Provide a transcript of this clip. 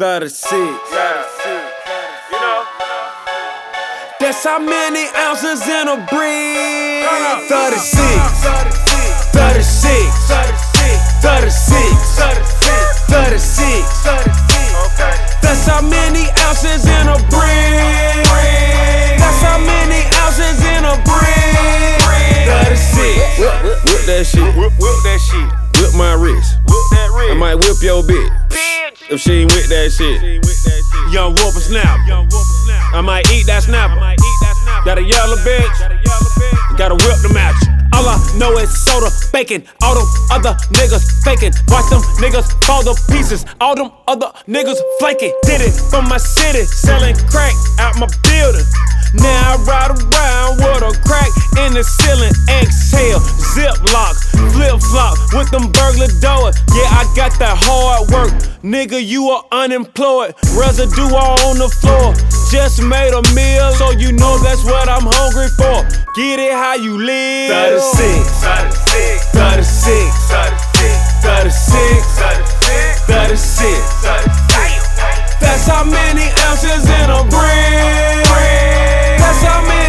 36. You know? That's how many ounces in a brick. 36. 36. 36. 36. Okay. That's how many ounces in a brick. That's how many ounces in a brick. 36. Whip that shit. Whip that shit. Whip my wrist. Whip that wrist. I might whip your bitch Bitch. if she ain't with that shit. Young whippersnapper. I might eat that snapper. Got a yellow bitch. Gotta whip them at you. All I know is soda, bacon. All them other niggas faking. Watch them niggas fall to pieces. All them other niggas flanking. Did it from my city, selling crack out my building. Now I ride around with a crack in the ceiling. Exhale, ziplock, flip flop with them burglar doors. Yeah, I got that hard work. Nigga, you are unemployed. Residue all on the floor. Just made a meal, so you know that's what I'm hungry for. Get it how you live. 36. 36. 36. 36. 36. 36. 36. That's how many ounces in a brick. That's how many